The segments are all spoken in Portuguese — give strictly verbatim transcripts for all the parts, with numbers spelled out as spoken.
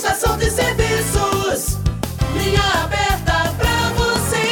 Prestação de serviços, linha aberta pra você,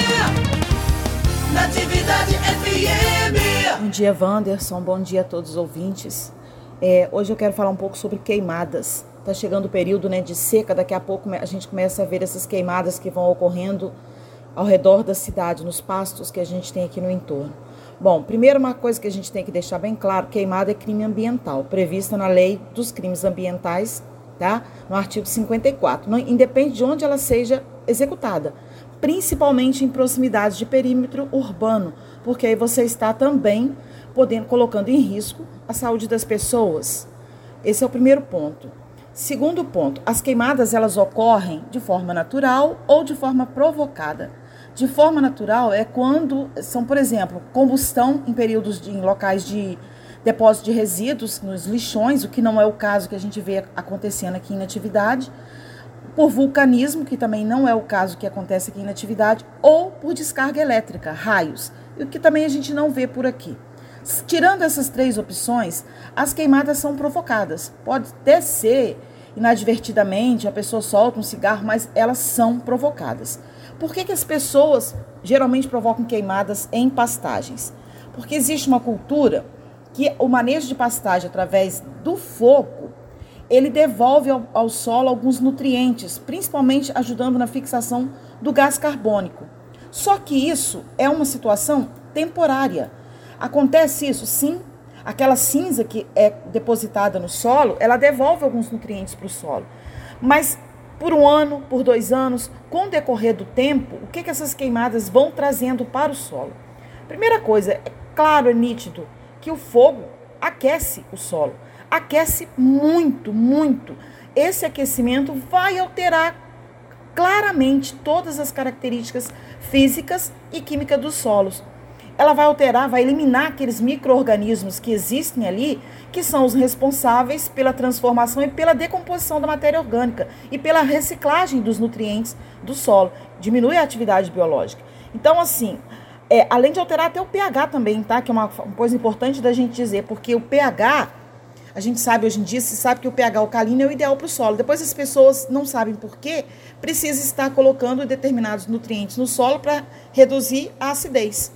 Natividade F M. Bom dia, Wanderson, bom dia a todos os ouvintes. É, hoje eu quero falar um pouco sobre queimadas. Está chegando o período, né, de seca, daqui a pouco a gente começa a ver essas queimadas que vão ocorrendo ao redor da cidade, nos pastos que a gente tem aqui no entorno. Bom, primeiro uma coisa que a gente tem que deixar bem claro, queimada é crime ambiental, prevista na lei dos crimes ambientais, tá? No artigo cinquenta e quatro, não, independe de onde ela seja executada, principalmente em proximidades de perímetro urbano, porque aí você está também podendo, colocando em risco a saúde das pessoas. Esse é o primeiro ponto. Segundo ponto, as queimadas elas ocorrem de forma natural ou de forma provocada. De forma natural é quando são, por exemplo, combustão em períodos de, em locais de depósito de resíduos, nos lixões, o que não é o caso que a gente vê acontecendo aqui em Natividade, por vulcanismo, que também não é o caso que acontece aqui em Natividade, ou por descarga elétrica, raios, o que também a gente não vê por aqui. Tirando essas três opções, as queimadas são provocadas. Pode até ser inadvertidamente, a pessoa solta um cigarro, mas elas são provocadas. Por que que as pessoas geralmente provocam queimadas em pastagens? Porque existe uma cultura que o manejo de pastagem através do fogo, ele devolve ao, ao solo alguns nutrientes, principalmente ajudando na fixação do gás carbônico. Só que isso é uma situação temporária. Acontece isso, sim. Aquela cinza que é depositada no solo, ela devolve alguns nutrientes para o solo. Mas por um ano, por dois anos, com o decorrer do tempo, o que, que essas queimadas vão trazendo para o solo? Primeira coisa, é claro, é nítido, que o fogo aquece o solo. Aquece muito, muito. Esse aquecimento vai alterar claramente todas as características físicas e químicas dos solos. Ela vai alterar, vai eliminar aqueles micro-organismos que existem ali, que são os responsáveis pela transformação e pela decomposição da matéria orgânica e pela reciclagem dos nutrientes do solo. Diminui a atividade biológica. Então, assim, é, além de alterar até o pH também, tá? Que é uma, uma coisa importante da gente dizer, porque o pH, a gente sabe hoje em dia, se sabe que o pH alcalino é o ideal para o solo. Depois as pessoas não sabem por quê, precisa estar colocando determinados nutrientes no solo para reduzir a acidez.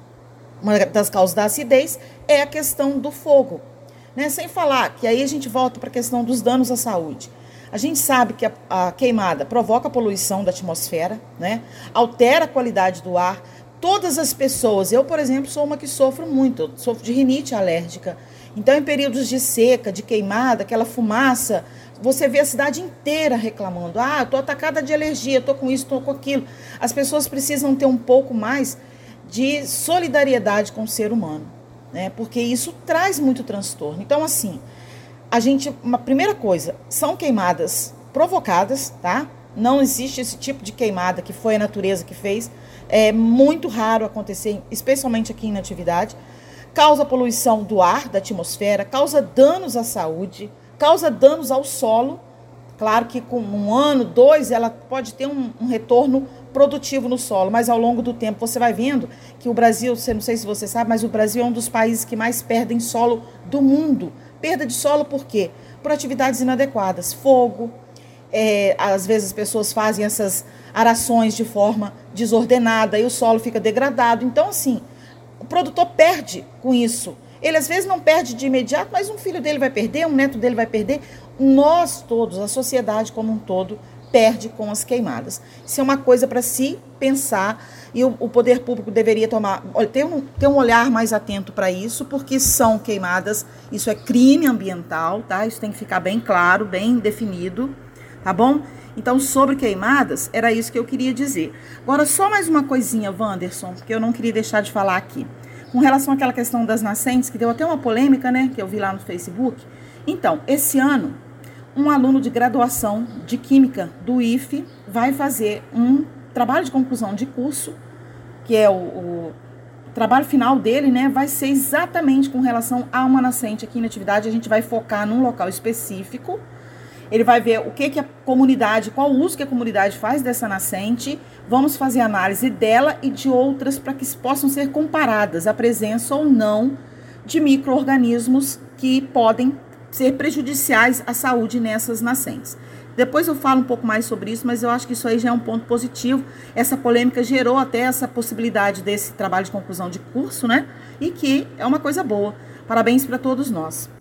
Uma das causas da acidez é a questão do fogo, né? Sem falar que aí a gente volta para a questão dos danos à saúde. A gente sabe que a, a queimada provoca a poluição da atmosfera, né? Altera a qualidade do ar. Todas as pessoas, eu, por exemplo, sou uma que sofro muito, eu sofro de rinite alérgica. Então, em períodos de seca, de queimada, aquela fumaça, você vê a cidade inteira reclamando. Ah, eu estou atacada de alergia, estou com isso, estou com aquilo. As pessoas precisam ter um pouco mais de solidariedade com o ser humano, né? Porque isso traz muito transtorno. Então, assim, a gente, uma primeira coisa, são queimadas provocadas, tá? Não existe esse tipo de queimada que foi a natureza que fez. É muito raro acontecer, especialmente aqui em Natividade. Causa poluição do ar, da atmosfera, causa danos à saúde, causa danos ao solo. Claro que com um ano, dois, ela pode ter um, um retorno produtivo no solo, mas ao longo do tempo você vai vendo que o Brasil, você não sei se você sabe, mas o Brasil é um dos países que mais perdem solo do mundo. Perda de solo por quê? Por atividades inadequadas, fogo, é, às vezes as pessoas fazem essas arações de forma desordenada e o solo fica degradado. Então, assim, o produtor perde com isso. Ele às vezes não perde de imediato, mas um filho dele vai perder, um neto dele vai perder. Nós todos, a sociedade como um todo, perde com as queimadas. Isso é uma coisa para se pensar e o, o poder público deveria tomar, ter um, ter um olhar mais atento para isso, porque são queimadas, isso é crime ambiental, tá? Isso tem que ficar bem claro, bem definido, tá bom? Então, sobre queimadas, era isso que eu queria dizer. Agora, só mais uma coisinha, Wanderson, que eu não queria deixar de falar aqui. Com relação àquela questão das nascentes, que deu até uma polêmica, né, que eu vi lá no Facebook. Então, esse ano, um aluno de graduação de Química do I F E vai fazer um trabalho de conclusão de curso, que é o, o trabalho final dele, né, vai ser exatamente com relação a uma nascente aqui em Natividade. A gente vai focar num local específico. Ele vai ver o que, que a comunidade, qual o uso que a comunidade faz dessa nascente. Vamos fazer análise dela e de outras para que possam ser comparadas a presença ou não de micro-organismos que podem ser prejudiciais à saúde nessas nascentes. Depois eu falo um pouco mais sobre isso, mas eu acho que isso aí já é um ponto positivo. Essa polêmica gerou até essa possibilidade desse trabalho de conclusão de curso, né? E que é uma coisa boa. Parabéns para todos nós.